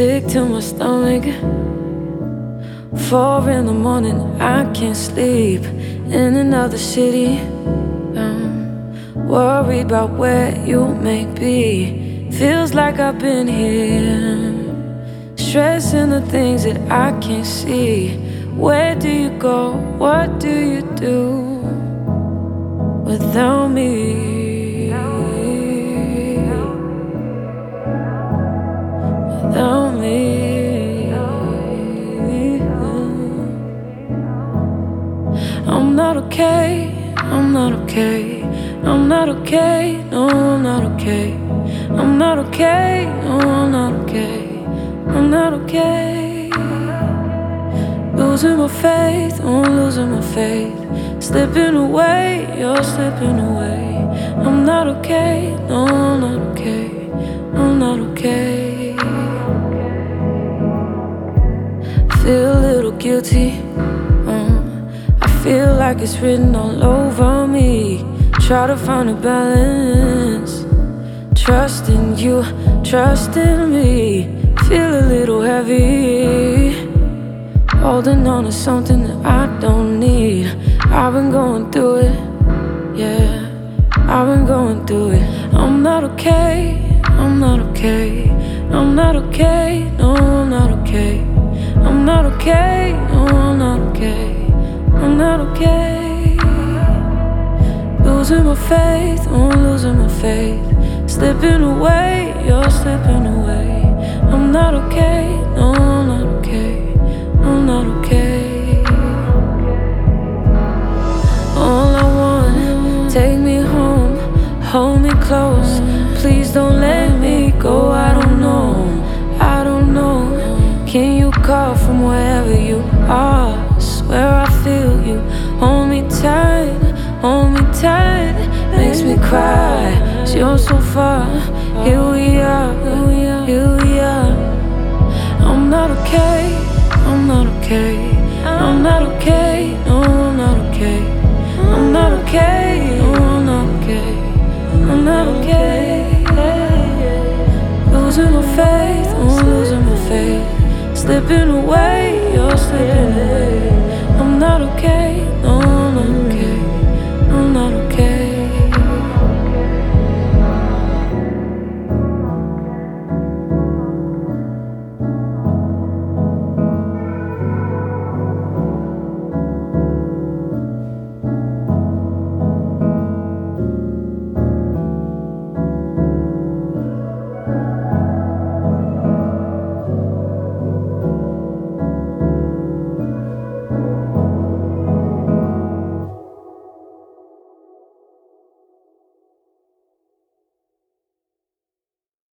sick to my stomach. 4 in the morning, I can't sleep. In another city, worried about where you may be. Feels like I've been here, stressing the things that I can't see. Where do you go? What do you do without me? Without me. I'm not okay, I'm not okay, I'm not okay, no, I'm not okay. I'm not okay, no, I'm not okay, I'm not okay. Losing my faith, oh, I'm losing my faith. Slipping away, you're slipping away. I'm not okay, no, I'm not okay, I'm not okay. Feel a little guilty, I feel like it's written all over me. Try to find a balance, trusting you, trusting me. Feel a little heavy, holding on to something that I don't need. I've been going through it, yeah, I've been going through it. I'm not okay, I'm not okay, I'm not okay, no, I'm not okay. I'm not okay, no, I'm not okay, I'm not okay. Losing my faith, oh, I'm losing my faith. Slipping away, you're slipping away. I'm not okay, no, I'm not okay, I'm not okay. All I want, take me home, hold me close. Please don't let me go, I don't know, I don't know. Can you call from wherever you are? I swear I feel you. Hold me tight, hold me tight. Makes me cry, 'cause you're so far. Here we are, here we are. I'm not okay, I'm not okay, I'm not okay, no, I'm not okay. I'm not okay, no, I'm not okay, I'm not okay. Losing my faith, oh, I'm losing my faith. Slipping away, you're slipping away. I'm not okay, no, I'm not okay.